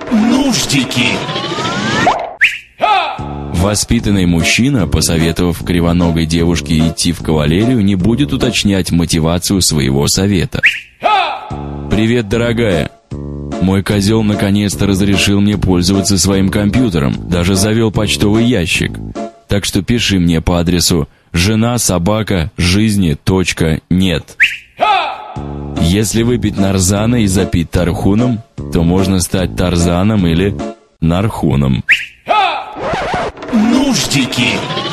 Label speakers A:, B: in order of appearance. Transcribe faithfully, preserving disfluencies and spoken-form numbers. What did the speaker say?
A: Нуждики.
B: Воспитанный мужчина, посоветовав кривоногой девушке идти в кавалерию, не будет уточнять мотивацию своего совета. «Привет, дорогая. Мой козел наконец-то разрешил мне пользоваться своим компьютером, даже завел почтовый ящик. Так что пиши мне по адресу жена собака жизни точка нет. Если выпить нарзана и запить тархуном, то можно стать Тарзаном или Нархуном».
A: Нуждики.